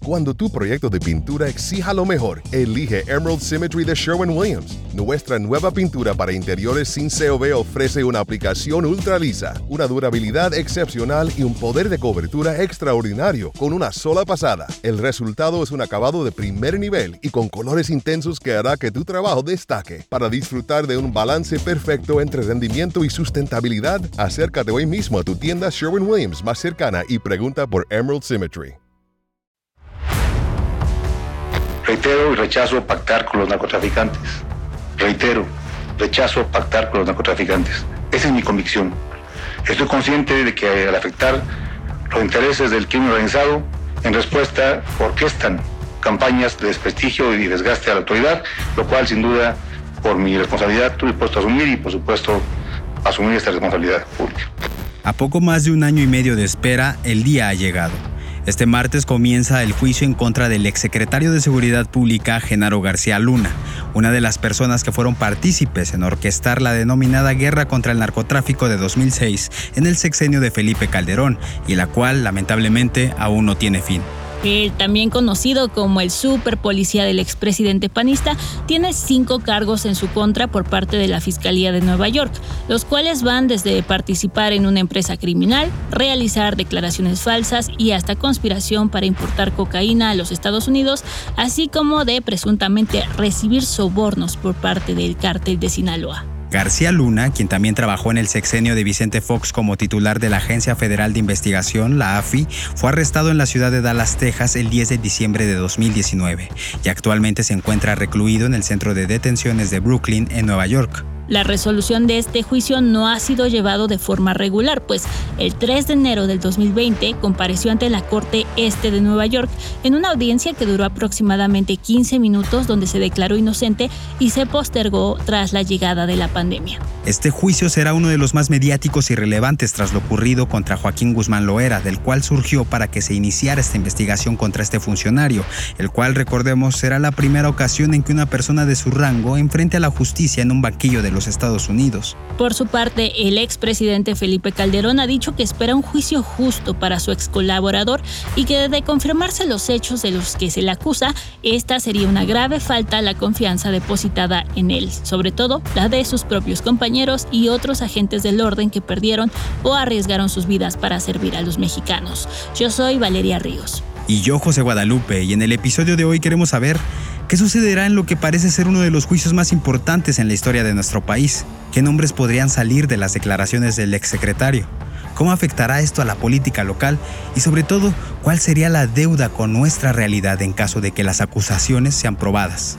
Cuando tu proyecto de pintura exija lo mejor, elige Emerald Symmetry de Sherwin-Williams. Nuestra nueva pintura para interiores sin COV ofrece una aplicación ultra lisa, una durabilidad excepcional y un poder de cobertura extraordinario con una sola pasada. El resultado es un acabado de primer nivel y con colores intensos que hará que tu trabajo destaque. Para disfrutar de un balance perfecto entre rendimiento y sustentabilidad, acércate hoy mismo a tu tienda Sherwin-Williams más cercana y pregunta por Emerald Symmetry. Reitero y rechazo pactar con los narcotraficantes. Reitero, rechazo pactar con los narcotraficantes. Esa es mi convicción. Estoy consciente de que al afectar los intereses del crimen organizado, en respuesta orquestan campañas de desprestigio y desgaste a la autoridad, lo cual sin duda por mi responsabilidad estoy dispuesto a asumir y por supuesto asumir esta responsabilidad pública. A poco más de un año y medio de espera, el día ha llegado. Este martes comienza el juicio en contra del exsecretario de Seguridad Pública, Genaro García Luna, una de las personas que fueron partícipes en orquestar la denominada guerra contra el narcotráfico de 2006 en el sexenio de Felipe Calderón, y la cual, lamentablemente, aún no tiene fin. El también conocido como el superpolicía del expresidente panista tiene 5 cargos en su contra por parte de la Fiscalía de Nueva York, los cuales van desde participar en una empresa criminal, realizar declaraciones falsas y hasta conspiración para importar cocaína a los Estados Unidos, así como de presuntamente recibir sobornos por parte del cártel de Sinaloa. García Luna, quien también trabajó en el sexenio de Vicente Fox como titular de la Agencia Federal de Investigación, la AFI, fue arrestado en la ciudad de Dallas, Texas, el 10 de diciembre de 2019 y actualmente se encuentra recluido en el centro de detenciones de Brooklyn, en Nueva York. La resolución de este juicio no ha sido llevado de forma regular, pues el 3 de enero del 2020 compareció ante la Corte Este de Nueva York en una audiencia que duró aproximadamente 15 minutos, donde se declaró inocente y se postergó tras la llegada de la pandemia. Este juicio será uno de los más mediáticos y relevantes tras lo ocurrido contra Joaquín Guzmán Loera, del cual surgió para que se iniciara esta investigación contra este funcionario, el cual, recordemos, será la primera ocasión en que una persona de su rango enfrente a la justicia en un banquillo de los Estados Unidos. Por su parte, el expresidente Felipe Calderón ha dicho que espera un juicio justo para su ex colaborador y que de confirmarse los hechos de los que se le acusa, esta sería una grave falta a la confianza depositada en él, sobre todo la de sus propios compañeros y otros agentes del orden que perdieron o arriesgaron sus vidas para servir a los mexicanos. Yo soy Valeria Ríos. Y yo, José Guadalupe, y en el episodio de hoy queremos saber ¿qué sucederá en lo que parece ser uno de los juicios más importantes en la historia de nuestro país? ¿Qué nombres podrían salir de las declaraciones del exsecretario? ¿Cómo afectará esto a la política local? Y sobre todo, ¿cuál sería la deuda con nuestra realidad en caso de que las acusaciones sean probadas?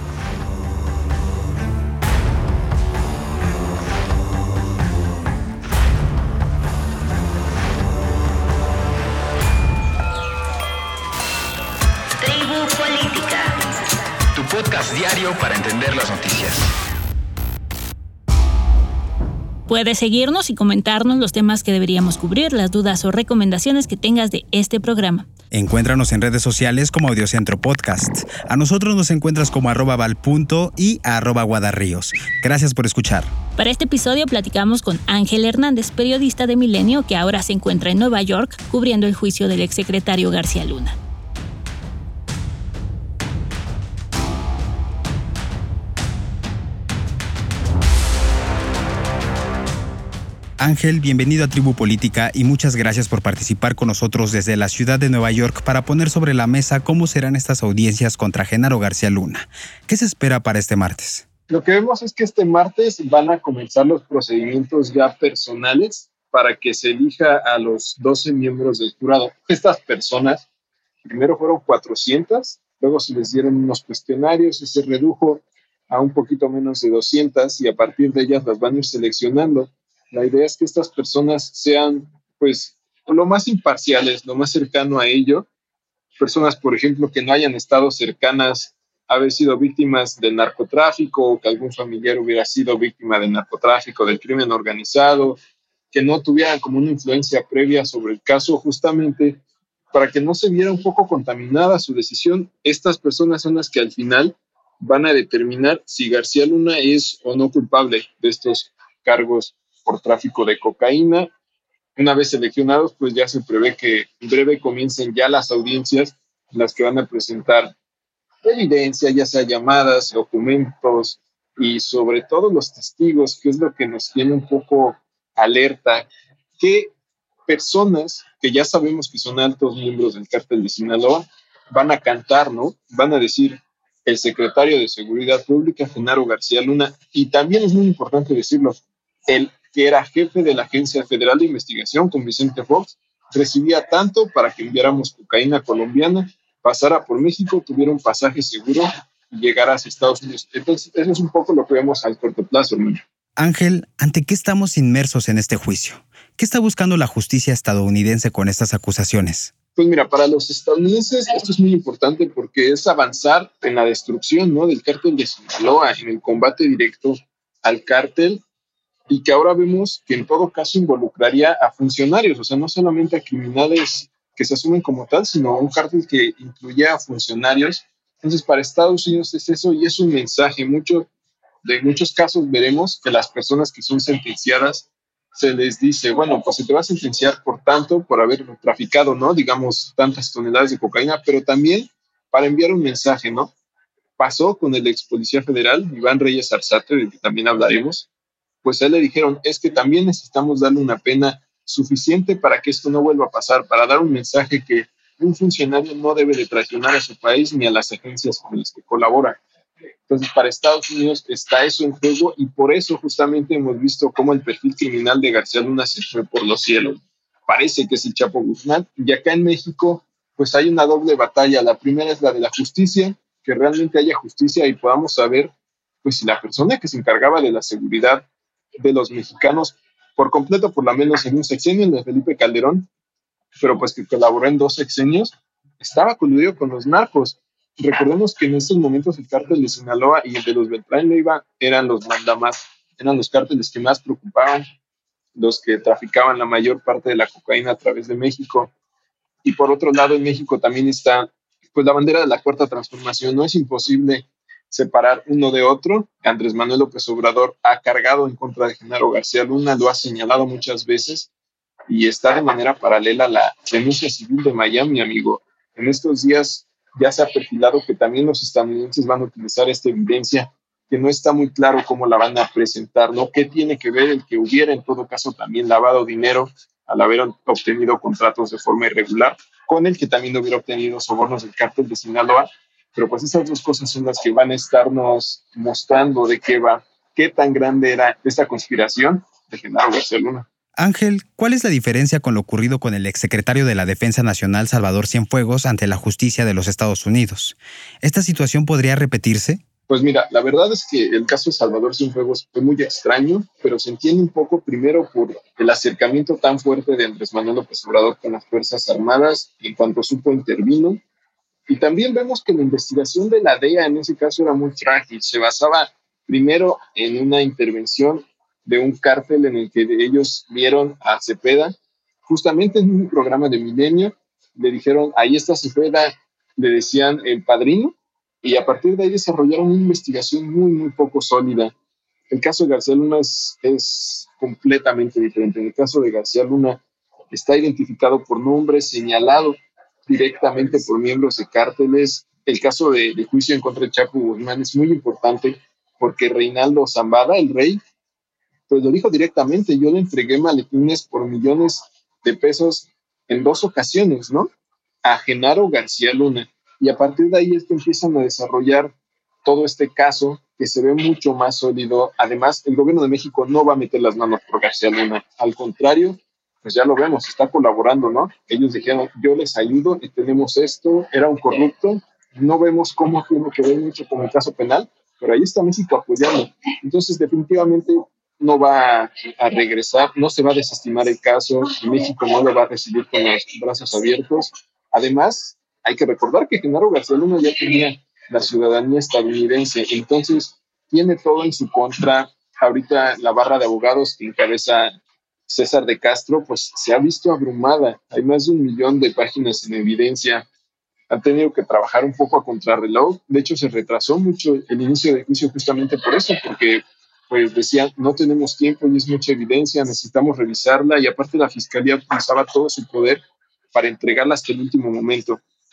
Podcast diario para entender las noticias. Puedes seguirnos y comentarnos los temas que deberíamos cubrir, las dudas o recomendaciones que tengas de este programa. Encuéntranos en redes sociales como Audiocentro Podcast. A nosotros nos encuentras como @val.punto y @guadarríos. Gracias por escuchar. Para este episodio platicamos con Ángel Hernández, periodista de Milenio, que ahora se encuentra en Nueva York cubriendo el juicio del exsecretario García Luna. Ángel, bienvenido a Tribu Política y muchas gracias por participar con nosotros desde la ciudad de Nueva York para poner sobre la mesa cómo serán estas audiencias contra Genaro García Luna. ¿Qué se espera para este martes? Lo que vemos es que este martes van a comenzar los procedimientos ya personales para que se elija a los 12 miembros del jurado. Estas personas, primero fueron 400, luego se les dieron unos cuestionarios y se redujo a un poquito menos de 200 y a partir de ellas las van a ir seleccionando. La idea es que estas personas sean, pues, lo más imparciales, lo más cercano a ello. Personas, por ejemplo, que no hayan estado cercanas a haber sido víctimas del narcotráfico o que algún familiar hubiera sido víctima del narcotráfico, del crimen organizado, que no tuvieran como una influencia previa sobre el caso, justamente para que no se viera un poco contaminada su decisión. Estas personas son las que al final van a determinar si García Luna es o no culpable de estos cargos por tráfico de cocaína. Una vez seleccionados, pues ya se prevé que en breve comiencen ya las audiencias en las que van a presentar evidencia, ya sea llamadas, documentos y sobre todo los testigos, que es lo que nos tiene un poco alerta, que personas que ya sabemos que son altos miembros del cártel de Sinaloa van a cantar, ¿no? Van a decir el secretario de Seguridad Pública, Genaro García Luna, y también es muy importante decirlo, el que era jefe de la Agencia Federal de Investigación con Vicente Fox, recibía tanto para que enviáramos cocaína colombiana, pasara por México, tuviera un pasaje seguro y llegara hacia Estados Unidos. Entonces, eso es un poco lo que vemos al corto plazo, hermano. Ángel, ¿ante qué estamos inmersos en este juicio? ¿Qué está buscando la justicia estadounidense con estas acusaciones? Pues mira, para los estadounidenses esto es muy importante porque es avanzar en la destrucción, ¿no?, del cártel de Sinaloa, en el combate directo al cártel, y que ahora vemos que en todo caso involucraría a funcionarios, o sea, no solamente a criminales que se asumen como tal, sino un cártel que incluye a funcionarios. Entonces, para Estados Unidos es eso y es un mensaje. De muchos casos veremos que las personas que son sentenciadas se les dice, bueno, pues se te va a sentenciar por tanto, por haber traficado, ¿no?, digamos, tantas toneladas de cocaína, pero también para enviar un mensaje, ¿no? Pasó con el ex policía federal, Iván Reyes Arzate, del que también hablaremos. Pues a él le dijeron, es que también necesitamos darle una pena suficiente para que esto no vuelva a pasar, para dar un mensaje que un funcionario no debe de traicionar a su país ni a las agencias con las que colabora. Entonces, para Estados Unidos está eso en juego y por eso justamente hemos visto cómo el perfil criminal de García Luna se fue por los cielos. Parece que es el Chapo Guzmán. Y acá en México, pues hay una doble batalla. La primera es la de la justicia, que realmente haya justicia y podamos saber, pues, si la persona que se encargaba de la seguridad de los mexicanos por completo, por lo menos en un sexenio, el de Felipe Calderón, pero pues que colaboró en 2 sexenios, estaba coludido con los narcos. Recordemos que en estos momentos el cártel de Sinaloa y el de los Beltrán Leiva eran los mandamás, eran los cárteles que más preocupaban, los que traficaban la mayor parte de la cocaína a través de México. Y por otro lado, en México también está pues la bandera de la Cuarta Transformación. No es imposible separar uno de otro. Andrés Manuel López Obrador ha cargado en contra de Genaro García Luna, lo ha señalado muchas veces y está de manera paralela la denuncia civil de Miami, amigo. En estos días ya se ha perfilado que también los estadounidenses van a utilizar esta evidencia, que no está muy claro cómo la van a presentar, ¿no? ¿Qué tiene que ver el que hubiera en todo caso también lavado dinero al haber obtenido contratos de forma irregular, con el que también hubiera obtenido sobornos del cártel de Sinaloa? Pero pues esas 2 cosas son las que van a estarnos mostrando de qué va, qué tan grande era esta conspiración de Genaro García Luna. Ángel, ¿cuál es la diferencia con lo ocurrido con el exsecretario de la Defensa Nacional Salvador Cienfuegos ante la justicia de los Estados Unidos? ¿Esta situación podría repetirse? Pues mira, la verdad es que el caso de Salvador Cienfuegos fue muy extraño, pero se entiende un poco primero por el acercamiento tan fuerte de Andrés Manuel López Obrador con las Fuerzas Armadas, y en cuanto supo intervino. Y también vemos que la investigación de la DEA en ese caso era muy frágil. Se basaba primero en una intervención de un cártel en el que ellos vieron a Cepeda, justamente en un programa de Milenio, le dijeron, ahí está Cepeda, le decían el padrino, y a partir de ahí desarrollaron una investigación muy, muy poco sólida. El caso de García Luna es completamente diferente. En el caso de García Luna está identificado por nombre, señalado directamente por miembros de cárteles. El caso de juicio en contra de Chapo Guzmán es muy importante porque Reinaldo Zambada, el rey, pues lo dijo directamente, yo le entregué maletines por millones de pesos en 2 ocasiones, ¿no?, a Genaro García Luna. Y a partir de ahí es que empiezan a desarrollar todo este caso que se ve mucho más sólido. Además, el gobierno de México no va a meter las manos por García Luna. Al contrario, pues ya lo vemos, está colaborando, ¿no? Ellos dijeron, yo les ayudo y tenemos esto, era un corrupto. No vemos cómo tiene que ver mucho con el caso penal, pero ahí está México apoyando. Entonces, definitivamente no va a regresar, no se va a desestimar el caso, México no lo va a recibir con los brazos abiertos. Además, hay que recordar que Genaro García Luna ya tenía la ciudadanía estadounidense, entonces tiene todo en su contra. Ahorita la barra de abogados que encabeza César de Castro, pues se ha visto abrumada. Hay más de 1 millón de páginas en evidencia. Han tenido que trabajar un poco a contrarreloj. De hecho, se retrasó mucho el inicio del juicio justamente por eso, porque pues decían, no tenemos tiempo y es mucha evidencia, necesitamos revisarla, y aparte la fiscalía utilizaba todo su poder para entregarla hasta el último momento.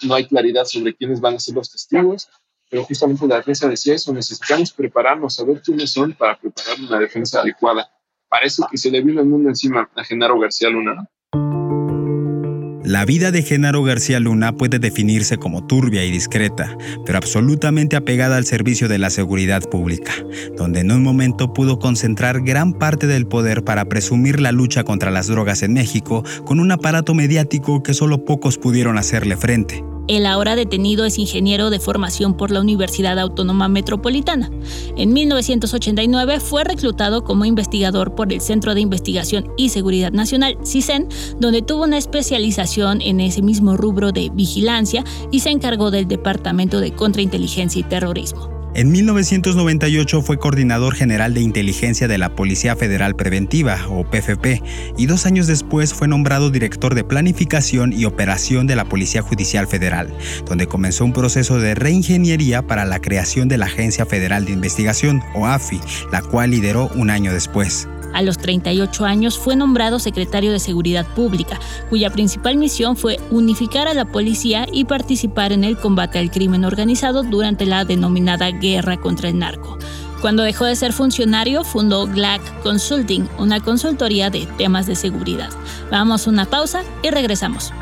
no hay claridad sobre quiénes van a ser los testigos, pero justamente la defensa decía eso, necesitamos prepararnos, saber quiénes son para preparar una defensa adecuada. Parece que se le vino el mundo encima a Genaro García Luna, ¿no? La vida de Genaro García Luna puede definirse como turbia y discreta, pero absolutamente apegada al servicio de la seguridad pública, donde en un momento pudo concentrar gran parte del poder para presumir la lucha contra las drogas en México con un aparato mediático que solo pocos pudieron hacerle frente. El ahora detenido es ingeniero de formación por la Universidad Autónoma Metropolitana. En 1989 fue reclutado como investigador por el Centro de Investigación y Seguridad Nacional, CISEN, donde tuvo una especialización en ese mismo rubro de vigilancia y se encargó del Departamento de Contrainteligencia y Terrorismo. En 1998 fue coordinador general de inteligencia de la Policía Federal Preventiva, o PFP, y 2 años después fue nombrado director de Planificación y Operación de la Policía Judicial Federal, donde comenzó un proceso de reingeniería para la creación de la Agencia Federal de Investigación, o AFI, la cual lideró un año después. A los 38 años fue nombrado secretario de Seguridad Pública, cuya principal misión fue unificar a la policía y participar en el combate al crimen organizado durante la denominada Guerra contra el Narco. Cuando dejó de ser funcionario, fundó GLAC Consulting, una consultoría de temas de seguridad. Vamos a una pausa y regresamos.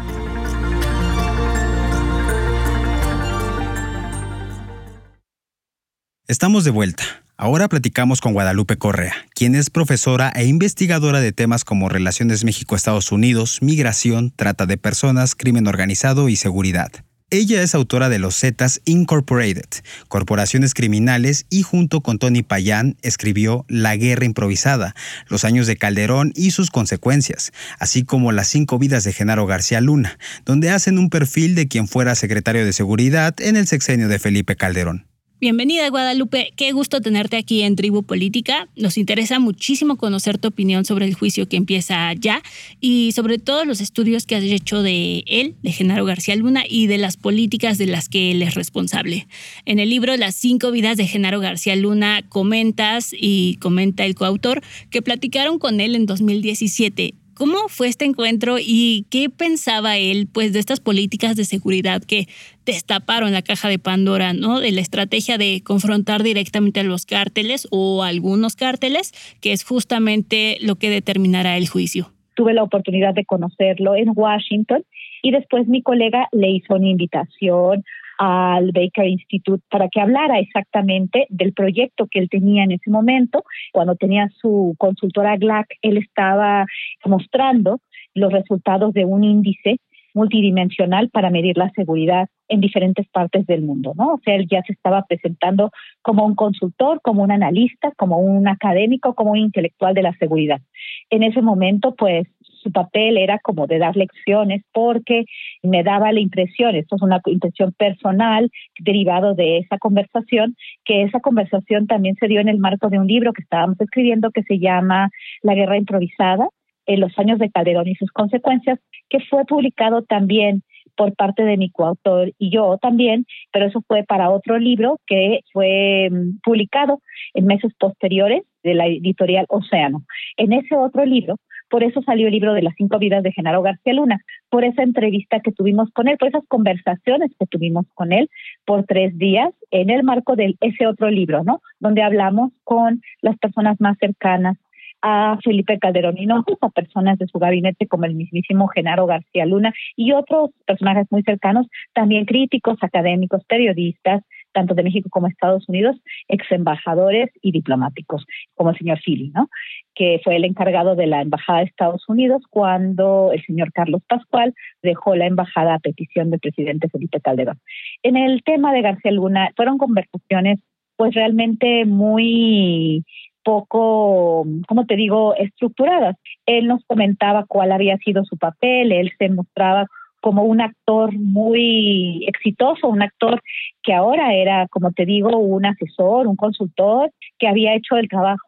Estamos de vuelta. Ahora platicamos con Guadalupe Correa, quien es profesora e investigadora de temas como relaciones México-Estados Unidos, migración, trata de personas, crimen organizado y seguridad. Ella es autora de Los Zetas Incorporated, Corporaciones Criminales, y junto con Tony Payán escribió La Guerra Improvisada, Los Años de Calderón y sus consecuencias, así como Las 5 vidas de Genaro García Luna, donde hacen un perfil de quien fuera secretario de Seguridad en el sexenio de Felipe Calderón. Bienvenida, Guadalupe. Qué gusto tenerte aquí en Tribu Política. Nos interesa muchísimo conocer tu opinión sobre el juicio que empieza ya y sobre todos los estudios que has hecho de él, de Genaro García Luna, y de las políticas de las que él es responsable. En el libro Las 5 vidas de Genaro García Luna comentas, y comenta el coautor, que platicaron con él en 2017. ¿Cómo fue este encuentro y qué pensaba él, pues, de estas políticas de seguridad que destaparon la caja de Pandora, ¿no? De la estrategia de confrontar directamente a los cárteles o a algunos cárteles, que es justamente lo que determinará el juicio. Tuve la oportunidad de conocerlo en Washington y después mi colega le hizo una invitación al Baker Institute para que hablara exactamente del proyecto que él tenía en ese momento. Cuando tenía su consultora GLAC, él estaba mostrando los resultados de un índice multidimensional para medir la seguridad en diferentes partes del mundo, ¿no? O sea, él ya se estaba presentando como un consultor, como un analista, como un académico, como un intelectual de la seguridad. En ese momento, pues, su papel era como de dar lecciones porque me daba la impresión, esto es una impresión personal derivado de esa conversación, que esa conversación también se dio en el marco de un libro que estábamos escribiendo que se llama La Guerra Improvisada, en los años de Calderón y sus consecuencias, que fue publicado también por parte de mi coautor y yo también, pero eso fue para otro libro que fue publicado en meses posteriores de la editorial Océano. En ese otro libro, por eso salió el libro de Las 5 vidas de Genaro García Luna, por esa entrevista que tuvimos con él, por esas conversaciones que tuvimos con él por 3 días en el marco de ese otro libro, ¿no? Donde hablamos con las personas más cercanas a Felipe Calderón Hinojosa, a personas de su gabinete como el mismísimo Genaro García Luna y otros personajes muy cercanos, también críticos, académicos, periodistas, tanto de México como Estados Unidos, exembajadores y diplomáticos, como el señor Fili, ¿no? Que fue el encargado de la embajada de Estados Unidos cuando el señor Carlos Pascual dejó la embajada a petición del presidente Felipe Calderón. En el tema de García Luna fueron conversaciones pues realmente muy poco, ¿cómo te digo?, estructuradas. Él nos comentaba cuál había sido su papel, él se mostraba como un actor muy exitoso, un actor que ahora era, como te digo, un asesor, un consultor, que había hecho el trabajo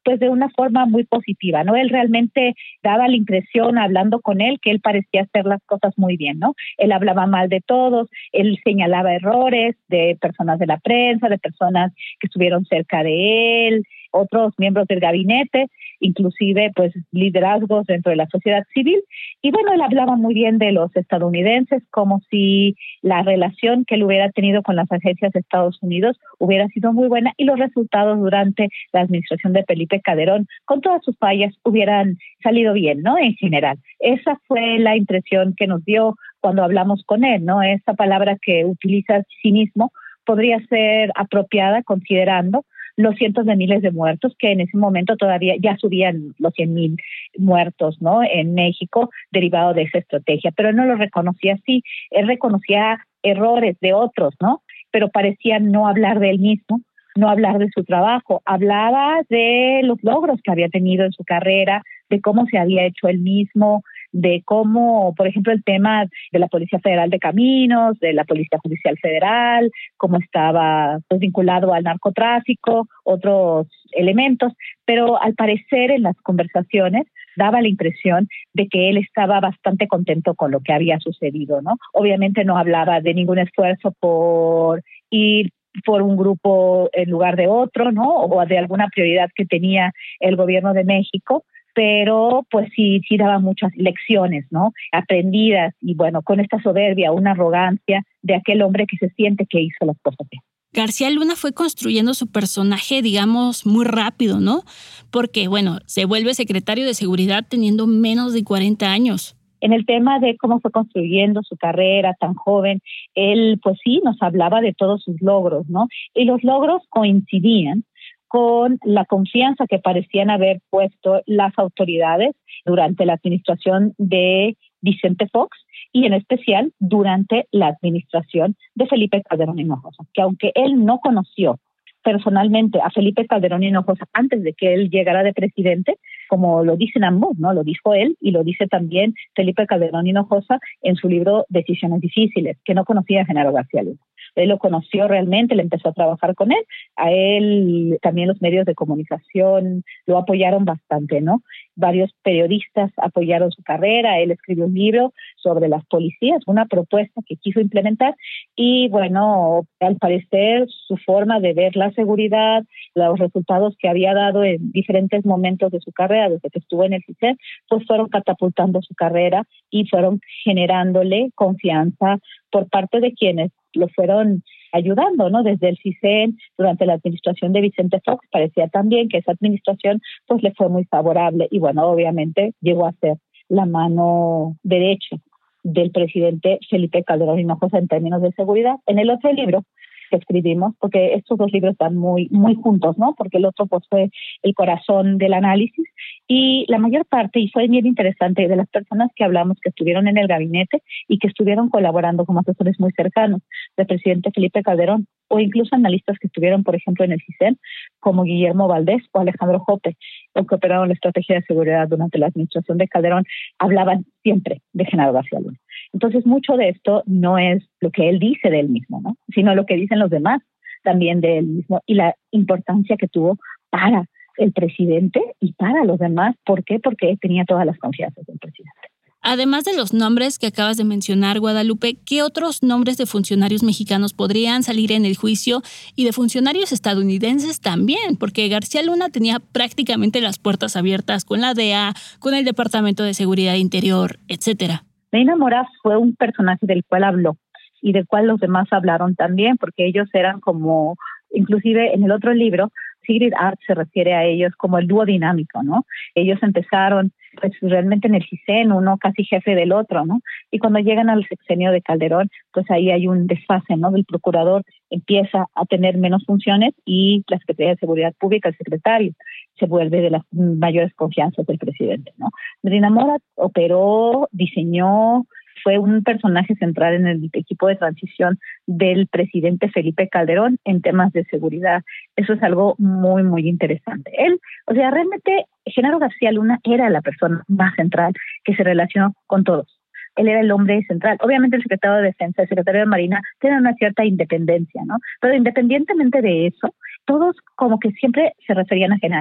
pues de una forma muy positiva, ¿no? Él realmente daba la impresión, hablando con él, que él parecía hacer las cosas muy bien, ¿no? Él hablaba mal de todos, él señalaba errores de personas de la prensa, de personas que estuvieron cerca de él, otros miembros del gabinete, inclusive pues liderazgos dentro de la sociedad civil. Y bueno, él hablaba muy bien de los estadounidenses, como si la relación que él hubiera tenido con las agencias de Estados Unidos hubiera sido muy buena y los resultados durante la administración de Felipe Calderón, con todas sus fallas, hubieran salido bien, ¿no? En general. Esa fue la impresión que nos dio cuando hablamos con él, ¿no? Esa palabra que utiliza, cinismo, podría ser apropiada considerando los cientos de miles de muertos, que en ese momento todavía ya subían los 100,000 muertos, ¿no? En México, derivado de esa estrategia, pero no lo reconocía así. Él reconocía errores de otros, ¿no? Pero parecía no hablar de él mismo, no hablar de su trabajo. Hablaba de los logros que había tenido en su carrera, de cómo se había hecho él mismo, de cómo, por ejemplo, el tema de la Policía Federal de Caminos, de la Policía Judicial Federal, cómo estaba pues, vinculado al narcotráfico, otros elementos, pero al parecer en las conversaciones daba la impresión de que él estaba bastante contento con lo que había sucedido, ¿no? Obviamente no hablaba de ningún esfuerzo por ir por un grupo en lugar de otro, ¿no? O de alguna prioridad que tenía el gobierno de México, pero pues sí daba muchas lecciones, ¿no? Aprendidas y bueno, con esta soberbia, una arrogancia de aquel hombre que se siente que hizo las cosas bien. García Luna fue construyendo su personaje, digamos, muy rápido, ¿no? Porque, bueno, se vuelve secretario de Seguridad teniendo menos de 40 años. En el tema de cómo fue construyendo su carrera tan joven, él pues sí nos hablaba de todos sus logros, ¿no? Y los logros coincidían con la confianza que parecían haber puesto las autoridades durante la administración de Vicente Fox y en especial durante la administración de Felipe Calderón Hinojosa, que aunque él no conoció personalmente a Felipe Calderón Hinojosa antes de que él llegara de presidente, como lo dicen ambos, ¿no? Lo dijo él y lo dice también Felipe Calderón Hinojosa en su libro Decisiones Difíciles, que no conocía a Genaro García Luna. Él lo conoció realmente, le empezó a trabajar con él. A él también los medios de comunicación lo apoyaron bastante, ¿no? Varios periodistas apoyaron su carrera. Él escribió un libro sobre las policías, una propuesta que quiso implementar. Y bueno, al parecer su forma de ver la seguridad, los resultados que había dado en diferentes momentos de su carrera, desde que estuvo en el CISEN, pues fueron catapultando su carrera y fueron generándole confianza por parte de quienes lo fueron ayudando, ¿no? Desde el CISEN, durante la administración de Vicente Fox, parecía también que esa administración pues le fue muy favorable y bueno, obviamente llegó a ser la mano derecha del presidente Felipe Calderón Hinojosa en términos de seguridad. En el otro libro que escribimos, porque estos dos libros están muy juntos, ¿no? Porque el otro pues fue el corazón del análisis y la mayor parte, y fue bien interesante, de las personas que hablamos que estuvieron en el gabinete y que estuvieron colaborando como asesores muy cercanos del presidente Felipe Calderón, o incluso analistas que estuvieron, por ejemplo, en el CISEN, como Guillermo Valdés o Alejandro Jope, o que operaron la estrategia de seguridad durante la administración de Calderón, hablaban siempre de Genaro García Luna. Entonces, mucho de esto no es lo que él dice de él mismo, ¿no? Sino lo que dicen los demás también de él mismo y la importancia que tuvo para el presidente y para los demás. ¿Por qué? Porque tenía todas las confianzas del presidente. Además de los nombres que acabas de mencionar, Guadalupe, ¿qué otros nombres de funcionarios mexicanos podrían salir en el juicio y de funcionarios estadounidenses también? Porque García Luna tenía prácticamente las puertas abiertas con la DEA, con el Departamento de Seguridad Interior, etcétera. Medina Mora fue un personaje del cual habló y del cual los demás hablaron también, porque ellos eran como, inclusive en el otro libro, Sigrid Art se refiere a ellos como el dúo dinámico, ¿no? Ellos empezaron pues realmente en el CISEN, uno casi jefe del otro, ¿no? Y cuando llegan al sexenio de Calderón, pues ahí hay un desfase, ¿no? El procurador empieza a tener menos funciones y la Secretaría de Seguridad Pública, el secretario, se vuelve de las mayores confianzas del presidente, ¿no? Medina Mora operó, diseñó, fue un personaje central en el equipo de transición del presidente Felipe Calderón en temas de seguridad. Eso es algo muy interesante. Él, o sea, realmente Genaro García Luna era la persona más central que se relacionó con todos. Él era el hombre central. Obviamente el secretario de Defensa, el secretario de Marina, tienen una cierta independencia, ¿no? Pero independientemente de eso, todos como que siempre se referían a Genaro.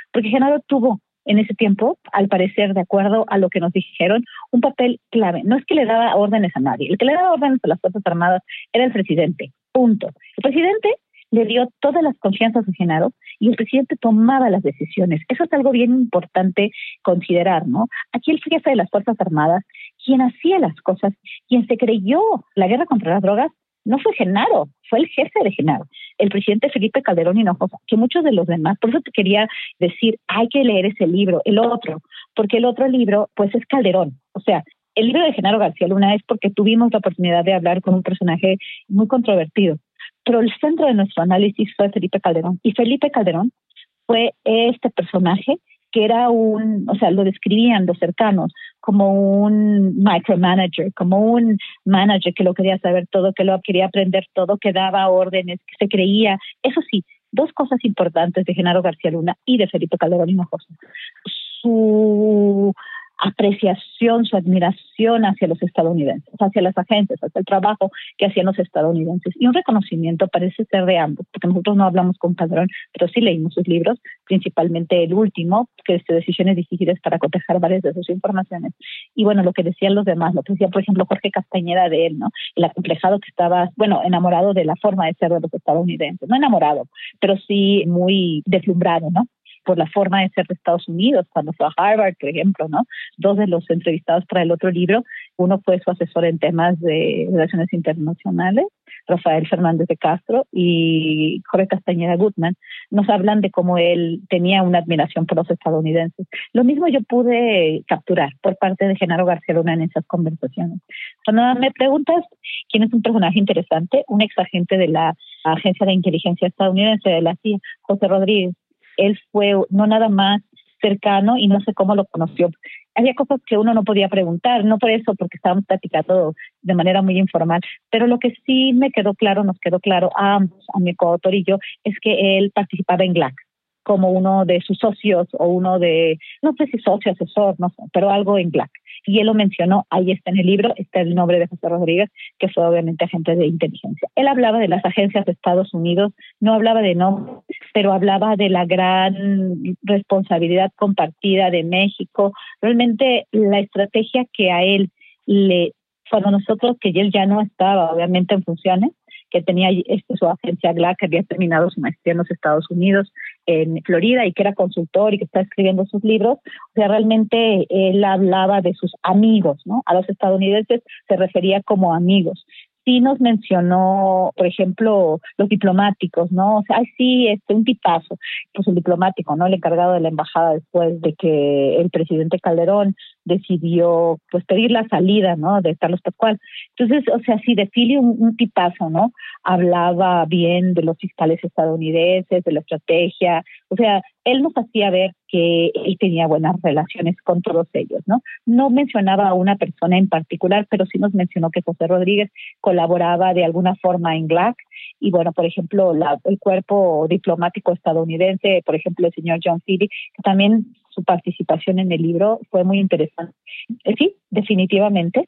porque Genaro tuvo en ese tiempo, al parecer, de acuerdo a lo que nos dijeron, un papel clave. No es que le daba órdenes a nadie. El que le daba órdenes a las Fuerzas Armadas era el presidente. Punto. El presidente le dio todas las confianzas a Genaro y el presidente tomaba las decisiones. Eso es algo bien importante considerar, ¿no? Aquí el jefe de las Fuerzas Armadas, quien hacía las cosas, quien se creyó la guerra contra las drogas, no fue Genaro, fue el jefe de Genaro, el presidente Felipe Calderón Hinojosa, que muchos de los demás, por eso te quería decir, hay que leer ese libro, el otro, porque el otro libro, pues es Calderón. O sea, el libro de Genaro García Luna es porque tuvimos la oportunidad de hablar con un personaje muy controvertido, pero el centro de nuestro análisis fue Felipe Calderón, y Felipe Calderón fue este personaje que era lo describían los cercanos como un micromanager, como un manager que lo quería saber todo, que lo quería aprender todo, que daba órdenes, que se creía. Eso sí, dos cosas importantes de Genaro García Luna y de Felipe Calderón Hinojosa. Su apreciación, su admiración hacia los estadounidenses, hacia las agencias, hacia el trabajo que hacían los estadounidenses. Y un reconocimiento parece ser de ambos, porque nosotros no hablamos con Calderón, pero sí leímos sus libros, principalmente el último, que es Decisiones difíciles para cotejar varias de sus informaciones. Y bueno, lo que decían los demás, lo que decía, por ejemplo, Jorge Castañeda de él, ¿no? El acomplejado que estaba, enamorado de la forma de ser de los estadounidenses. No enamorado, pero sí muy deslumbrado, ¿no? Por la forma de ser de Estados Unidos, cuando fue a Harvard, por ejemplo, ¿no? Dos de los entrevistados para el otro libro, uno fue su asesor en temas de relaciones internacionales, Rafael Fernández de Castro, y Jorge Castañeda Gutman, nos hablan de cómo él tenía una admiración por los estadounidenses. Lo mismo yo pude capturar por parte de Genaro García Luna en esas conversaciones. Cuando me preguntas quién es un personaje interesante, un ex agente de la Agencia de Inteligencia estadounidense, de la CIA, José Rodríguez. Él fue no nada más cercano y no sé cómo lo conoció. Había cosas que uno no podía preguntar, no por eso, porque estábamos platicando de manera muy informal, pero lo que sí nos quedó claro a ambos, a mi coautor y yo, es que él participaba en GLAC como uno de sus socios o uno de, no sé si socio, asesor, no sé, pero algo en GLAC. Y él lo mencionó, ahí está en el libro, está el nombre de José Rodríguez, que fue obviamente agente de inteligencia. Él hablaba de las agencias de Estados Unidos, no hablaba de nombres, pero hablaba de la gran responsabilidad compartida de México. Realmente la estrategia que a él cuando nosotros, que él ya no estaba obviamente en funciones, que tenía su agencia GLAC, que había terminado su maestría en los Estados Unidos, en Florida, y que era consultor y que está escribiendo sus libros. O sea, realmente él hablaba de sus amigos, ¿no? A los estadounidenses se refería como amigos. Sí nos mencionó, por ejemplo, los diplomáticos, ¿no? O sea, sí, un tipazo, pues el diplomático, ¿no? El encargado de la embajada después de que el presidente Calderón decidió, pues, pedir la salida, ¿no? De Carlos Pascual. Entonces, o sea, sí, de Fili un tipazo, ¿no? Hablaba bien de los fiscales estadounidenses, de la estrategia. O sea, él nos hacía ver que él tenía buenas relaciones con todos ellos, ¿no? No mencionaba a una persona en particular, pero sí nos mencionó que José Rodríguez colaboraba de alguna forma en GLAC. Y bueno, por ejemplo, el cuerpo diplomático estadounidense, por ejemplo, el señor John Philly, que también su participación en el libro fue muy interesante. Sí, definitivamente,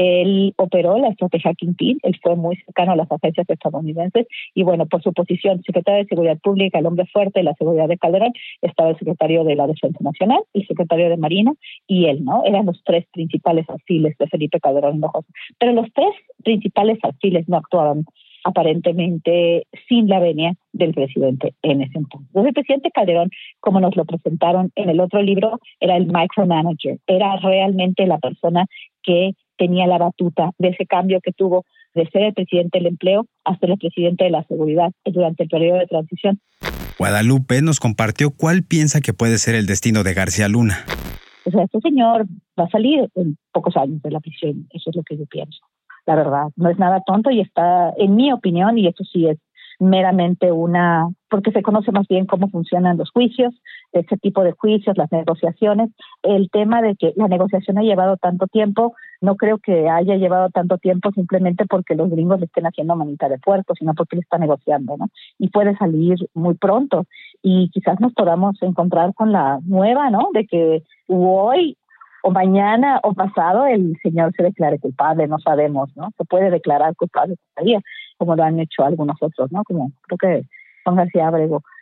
él operó la estrategia Kingpin, él fue muy cercano a las agencias estadounidenses y bueno, por su posición, secretario de Seguridad Pública, el hombre fuerte de la seguridad de Calderón, estaba el secretario de la Defensa Nacional, el secretario de Marina y él, ¿no? Eran los tres principales alfiles de Felipe Calderón Hinojosa. Pero los tres principales alfiles no actuaban aparentemente sin la venia del presidente en ese entonces. Entonces, el presidente Calderón, como nos lo presentaron en el otro libro, era el micromanager, era realmente la persona que tenía la batuta de ese cambio que tuvo de ser el presidente del empleo a ser el presidente de la seguridad durante el periodo de transición. Guadalupe nos compartió cuál piensa que puede ser el destino de García Luna. O sea, este señor va a salir en pocos años de la prisión, eso es lo que yo pienso. La verdad, no es nada tonto y está, en mi opinión, y eso sí es meramente porque se conoce más bien cómo funcionan los juicios, ese tipo de juicios, las negociaciones. El tema de que la negociación ha llevado tanto tiempo, no creo que haya llevado tanto tiempo simplemente porque los gringos le estén haciendo manita de puerco, sino porque él está negociando, ¿no? Y puede salir muy pronto y quizás nos podamos encontrar con la nueva, ¿no? De que hoy o mañana o pasado el señor se declare culpable, no sabemos, ¿no? Se puede declarar culpable todavía, como lo han hecho algunos otros, ¿no? Como creo que Juan García Abrego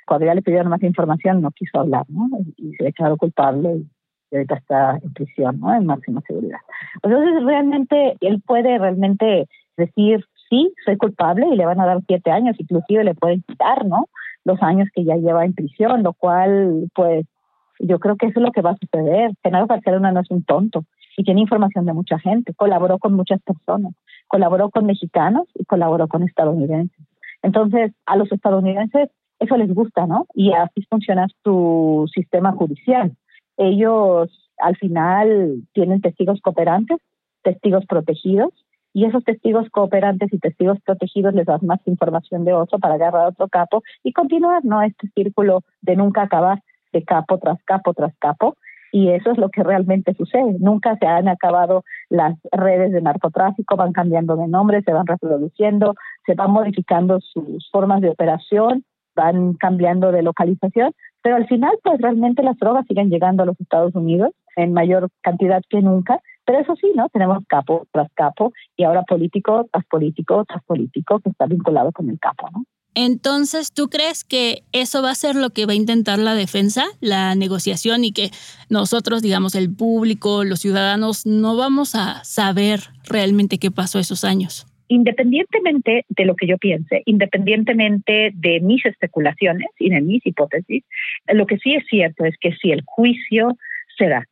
cuando ya le pidieron más información no quiso hablar, ¿no? Y se declaró culpable y ahorita está en prisión, ¿no? En máxima seguridad. Entonces realmente él puede realmente decir sí, soy culpable y le van a dar 7 años, inclusive le pueden quitar, ¿no? Los años que ya lleva en prisión, lo cual pues yo creo que eso es lo que va a suceder. Genaro García Luna no es un tonto y tiene información de mucha gente, colaboró con muchas personas, colaboró con mexicanos y colaboró con estadounidenses. Entonces, a los estadounidenses eso les gusta, ¿no? Y así funciona su sistema judicial. Ellos al final tienen testigos cooperantes, testigos protegidos, y esos testigos cooperantes y testigos protegidos les dan más información de otro para agarrar a otro capo y continuar, ¿no? Este círculo de nunca acabar, de capo tras capo tras capo, y eso es lo que realmente sucede. Nunca se han acabado las redes de narcotráfico, van cambiando de nombre, se van reproduciendo, se van modificando sus formas de operación, van cambiando de localización, pero al final pues realmente las drogas siguen llegando a los Estados Unidos en mayor cantidad que nunca, pero eso sí, ¿no? Tenemos capo tras capo y ahora político tras político tras político que está vinculado con el capo, ¿no? Entonces, ¿tú crees que eso va a ser lo que va a intentar la defensa, la negociación, y que nosotros, digamos, el público, los ciudadanos, no vamos a saber realmente qué pasó esos años? Independientemente de lo que yo piense, independientemente de mis especulaciones y de mis hipótesis, lo que sí es cierto es que si el juicio se da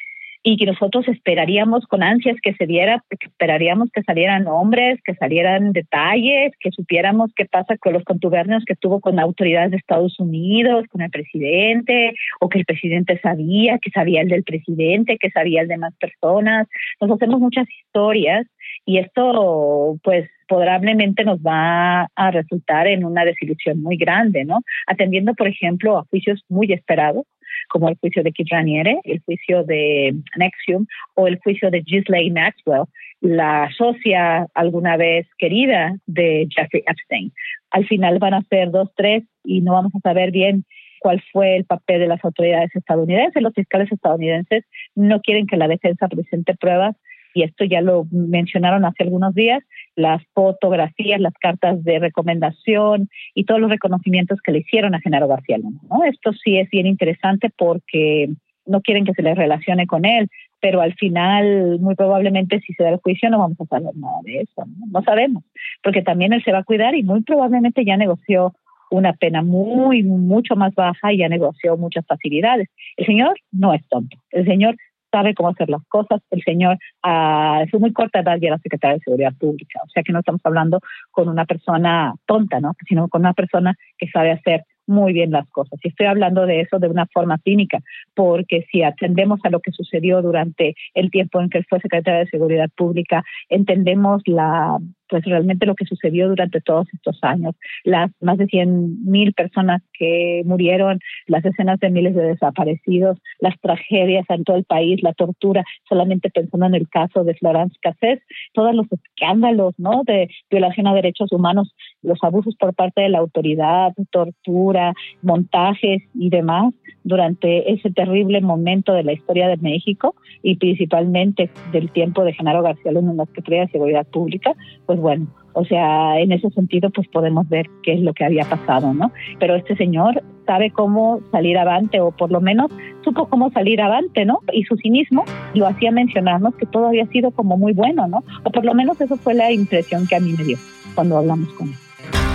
y que nosotros esperaríamos con ansias que se diera, porque esperaríamos que salieran nombres, que salieran detalles, que supiéramos qué pasa con los contubernios que tuvo con autoridades de Estados Unidos, con el presidente, o que el presidente sabía, que sabía el del presidente, que sabía el de más personas. Nos hacemos muchas historias y esto, pues, probablemente nos va a resultar en una desilusión muy grande, ¿no? Atendiendo, por ejemplo, a juicios muy esperados, como el juicio de Kid Raniere, el juicio de NXIVM o el juicio de Ghislaine Maxwell, la socia alguna vez querida de Jeffrey Epstein. Al final van a ser 2, 3 y no vamos a saber bien cuál fue el papel de las autoridades estadounidenses. Los fiscales estadounidenses no quieren que la defensa presente pruebas, y esto ya lo mencionaron hace algunos días, las fotografías, las cartas de recomendación y todos los reconocimientos que le hicieron a Genaro García Luna, ¿no? Esto sí es bien interesante porque no quieren que se les relacione con él, pero al final, muy probablemente, si se da el juicio, no vamos a saber nada de eso, ¿no? No sabemos, porque también él se va a cuidar y muy probablemente ya negoció una pena mucho más baja y ya negoció muchas facilidades. El señor no es tonto, el señor sabe cómo hacer las cosas. El señor, a su muy corta edad, ya era secretario de Seguridad Pública. O sea que no estamos hablando con una persona tonta, ¿no? Sino con una persona que sabe hacer muy bien las cosas. Y estoy hablando de eso de una forma cínica, porque si atendemos a lo que sucedió durante el tiempo en que él fue secretario de Seguridad Pública, entendemos pues realmente lo que sucedió durante todos estos años, las más de 100,000 personas que murieron, las decenas de miles de desaparecidos, las tragedias en todo el país, la tortura, solamente pensando en el caso de Florence Cassés, todos los escándalos, ¿no?, de violación a derechos humanos, los abusos por parte de la autoridad, tortura, montajes y demás durante ese terrible momento de la historia de México y principalmente del tiempo de Genaro García Luna en la Secretaría de Seguridad Pública, pues bueno, o sea, en ese sentido pues podemos ver qué es lo que había pasado, ¿no? Pero este señor sabe cómo salir avante, o por lo menos supo cómo salir avante, ¿no? Y su cinismo lo hacía mencionarnos que todo había sido como muy bueno, ¿no? O por lo menos eso fue la impresión que a mí me dio cuando hablamos con él.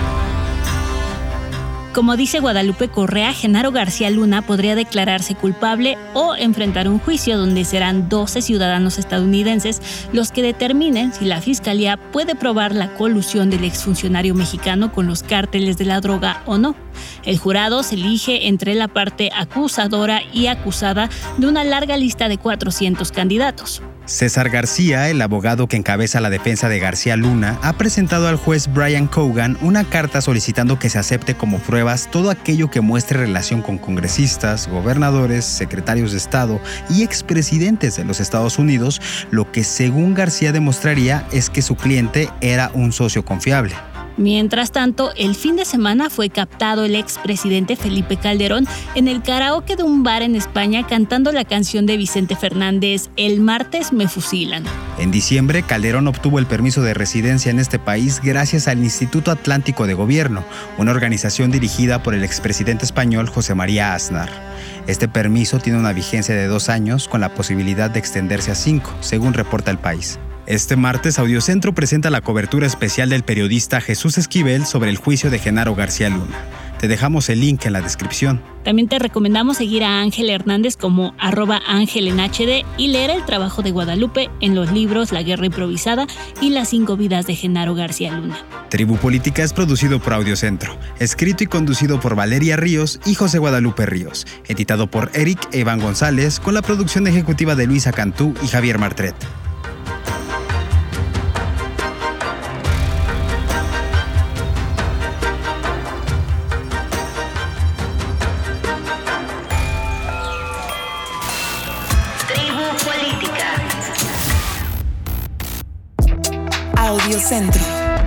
Como dice Guadalupe Correa, Genaro García Luna podría declararse culpable o enfrentar un juicio donde serán 12 ciudadanos estadounidenses los que determinen si la fiscalía puede probar la colusión del exfuncionario mexicano con los cárteles de la droga o no. El jurado se elige entre la parte acusadora y acusada de una larga lista de 400 candidatos. César García, el abogado que encabeza la defensa de García Luna, ha presentado al juez Brian Cogan una carta solicitando que se acepte como pruebas todo aquello que muestre relación con congresistas, gobernadores, secretarios de Estado y expresidentes de los Estados Unidos, lo que según García demostraría es que su cliente era un socio confiable. Mientras tanto, el fin de semana fue captado el expresidente Felipe Calderón en el karaoke de un bar en España cantando la canción de Vicente Fernández, El martes me fusilan. En diciembre, Calderón obtuvo el permiso de residencia en este país gracias al Instituto Atlántico de Gobierno, una organización dirigida por el expresidente español José María Aznar. Este permiso tiene una vigencia de 2 años con la posibilidad de extenderse a 5, según reporta El País. Este martes, Audiocentro presenta la cobertura especial del periodista Jesús Esquivel sobre el juicio de Genaro García Luna. Te dejamos el link en la descripción. También te recomendamos seguir a Ángel Hernández como @AngelEnHD y leer el trabajo de Guadalupe en los libros La Guerra Improvisada y Las 5 vidas de Genaro García Luna. Tribu Política es producido por Audiocentro, escrito y conducido por Valeria Ríos y José Guadalupe Ríos, editado por Eric e Iván González, con la producción ejecutiva de Luisa Cantú y Javier Martret. Audiocentro.